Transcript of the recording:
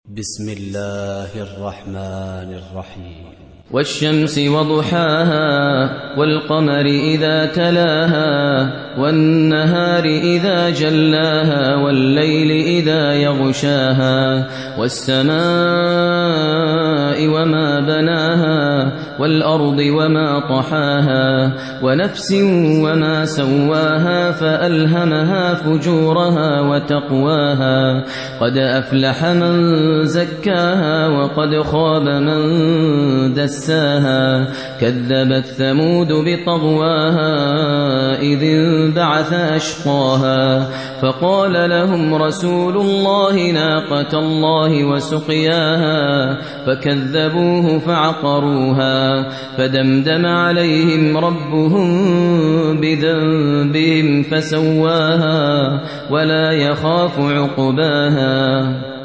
بسم الله الرحمن الرحيم. والشمس وضحاها والقمر إذا تلاها والنهار إذا جلاها والليل إذا يغشاها والسماء وما بناها والأرض وما طحاها ونفس وما سواها فألهمها فجورها وتقواها قد أفلح من زكاها وقد خاب من دساها كذبت ثمود بطغواها إذ انبعث أشقاها فقال لهم رسول الله ناقة الله وسقياها فكذبوه فعقروها فدمدم عليهم ربهم بذنبهم فسواها ولا يخاف عقباها.